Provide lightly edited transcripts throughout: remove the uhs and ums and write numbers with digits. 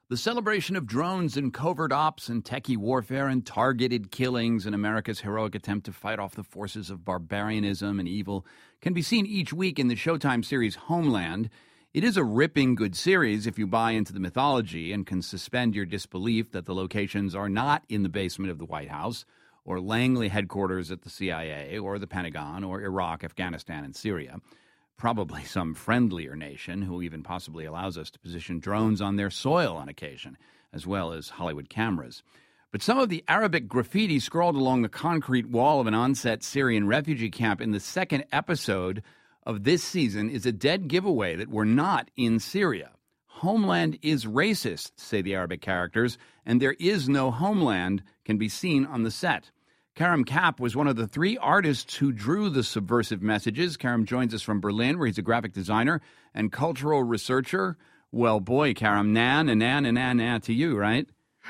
The celebration of drones and covert ops and techie warfare and targeted killings in America's heroic attempt to fight off the forces of barbarianism and evil can be seen each week in the Showtime series Homeland. It is a ripping good series if you buy into the mythology and can suspend your disbelief that the locations are not in the basement of the White House or Langley headquarters at the CIA or the Pentagon or Iraq, Afghanistan, and Syria. Probably some friendlier nation who even possibly allows us to position drones on their soil on occasion, as well as Hollywood cameras. But some of the Arabic graffiti scrawled along the concrete wall of an on-set Syrian refugee camp in the second episode of this season is a dead giveaway that we're not in Syria. Homeland is racist, say the Arabic characters, and there is no homeland can be seen on the set. Karim Kapp was one of the three artists who drew the subversive messages. Karim joins us from Berlin, where he's a graphic designer and cultural researcher. Well, boy, Karim, nan to you, right?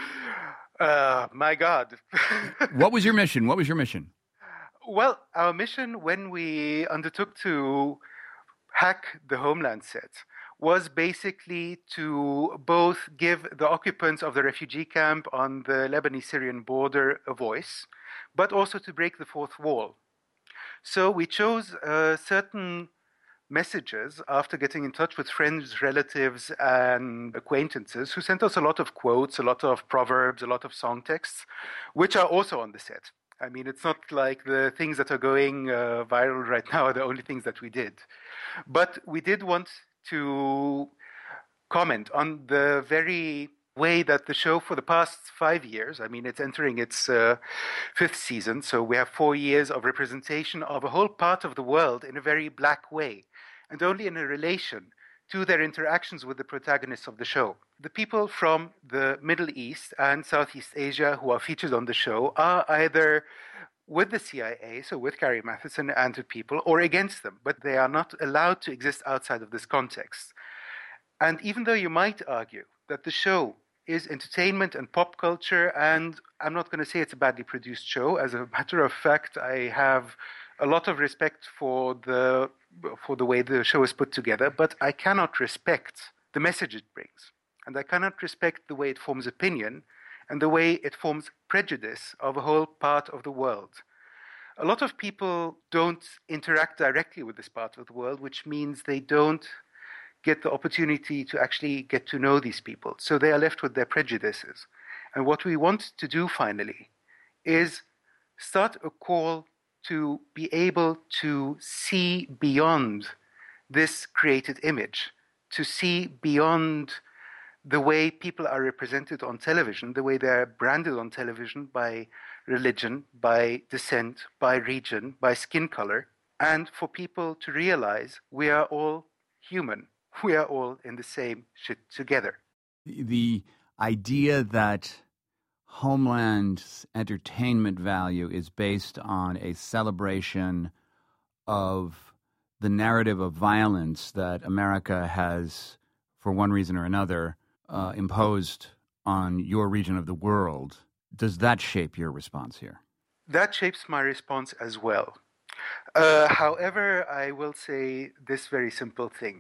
My God. What was your mission? Well, our mission when we undertook to hack the Homeland set was basically to both give the occupants of the refugee camp on the Lebanese-Syrian border a voice, but also to break the fourth wall. So we chose certain messages after getting in touch with friends, relatives, and acquaintances who sent us a lot of quotes, a lot of proverbs, a lot of song texts, which are also on the set. I mean, it's not like the things that are going viral right now are the only things that we did. But we did want to comment on the very way that the show for the past 5 years, I mean, it's entering its fifth season, so we have 4 years of representation of a whole part of the world in a very black way, and only in a relation to their interactions with the protagonists of the show. The people from the Middle East and Southeast Asia who are featured on the show are either with the CIA, so with Carrie Mathison and her people, or against them, but they are not allowed to exist outside of this context. And even though you might argue that the show is entertainment and pop culture, and I'm not going to say it's a badly produced show. As a matter of fact, I have a lot of respect for the way the show is put together, but I cannot respect the message it brings. And I cannot respect the way it forms opinion and the way it forms prejudice of a whole part of the world. A lot of people don't interact directly with this part of the world, which means they don't get the opportunity to actually get to know these people. So they are left with their prejudices. And what we want to do finally is start a call to be able to see beyond this created image, to see beyond the way people are represented on television, the way they're branded on television by religion, by descent, by region, by skin color, and for people to realize we are all human. We are all in the same shit together. The idea that Homeland's entertainment value is based on a celebration of the narrative of violence that America has, for one reason or another, imposed on your region of the world. Does that shape your response here? That shapes my response as well. However, I will say this very simple thing,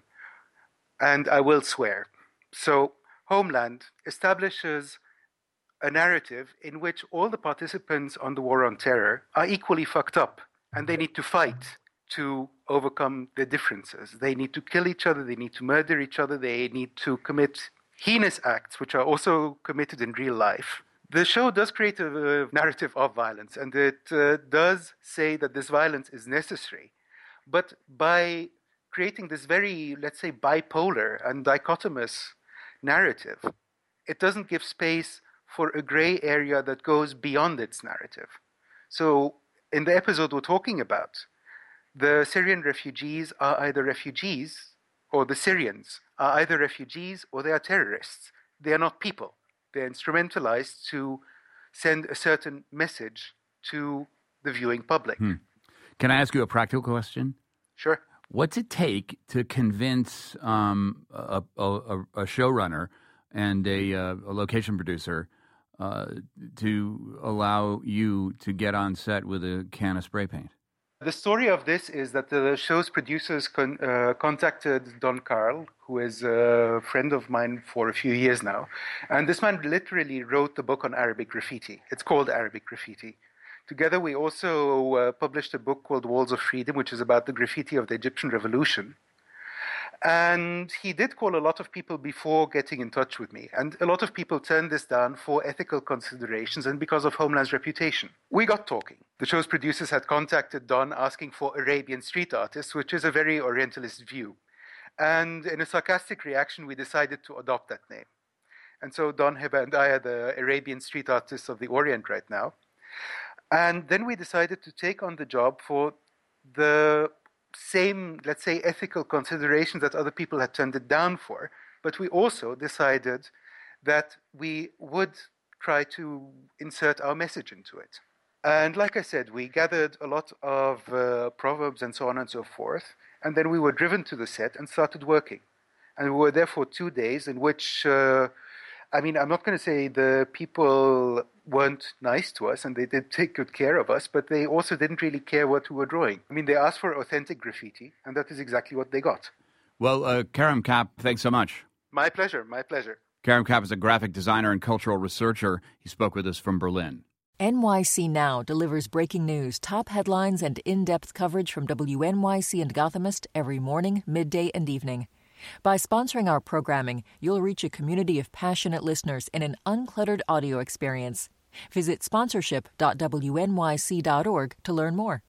and I will swear. So, Homeland establishes a narrative in which all the participants on the war on terror are equally fucked up, and they need to fight to overcome their differences. They need to kill each other, they need to murder each other, they need to commit heinous acts, which are also committed in real life. The show does create a narrative of violence, and it does say that this violence is necessary. But by creating this very, let's say, bipolar and dichotomous narrative, it doesn't give space for a gray area that goes beyond its narrative. So in the episode we're talking about, the Syrian refugees are either refugees, or the Syrians are either refugees or they are terrorists. They are not people. They're instrumentalized to send a certain message to the viewing public. Can I ask you a practical question? Sure. What's it take to convince a showrunner and a location producer to allow you to get on set with a can of spray paint? The story of this is that the show's producers contacted Don Carl, who is a friend of mine for a few years now. And this man literally wrote the book on Arabic graffiti. It's called Arabic Graffiti. Together, we also published a book called Walls of Freedom, which is about the graffiti of the Egyptian Revolution. And he did call a lot of people before getting in touch with me. And a lot of people turned this down for ethical considerations and because of Homeland's reputation. We got talking. The show's producers had contacted Don asking for Arabian street artists, which is a very Orientalist view. And in a sarcastic reaction, we decided to adopt that name. And so Don Heba and I are the Arabian street artists of the Orient right now. And then we decided to take on the job for the same, let's say, ethical considerations that other people had turned it down for. But we also decided that we would try to insert our message into it. And like I said, we gathered a lot of proverbs and so on and so forth. And then we were driven to the set and started working. And we were there for 2 days in which, I'm not going to say the people weren't nice to us and they did take good care of us, but they also didn't really care what we were drawing. They asked for authentic graffiti, and that is exactly what they got. Well, Karim Kapp, thanks so much. My pleasure, my pleasure. Karim Kapp is a graphic designer and cultural researcher. He spoke with us from Berlin. NYC Now delivers breaking news, top headlines, and in-depth coverage from WNYC and Gothamist every morning, midday, and evening. By sponsoring our programming, you'll reach a community of passionate listeners in an uncluttered audio experience. Visit sponsorship.wnyc.org to learn more.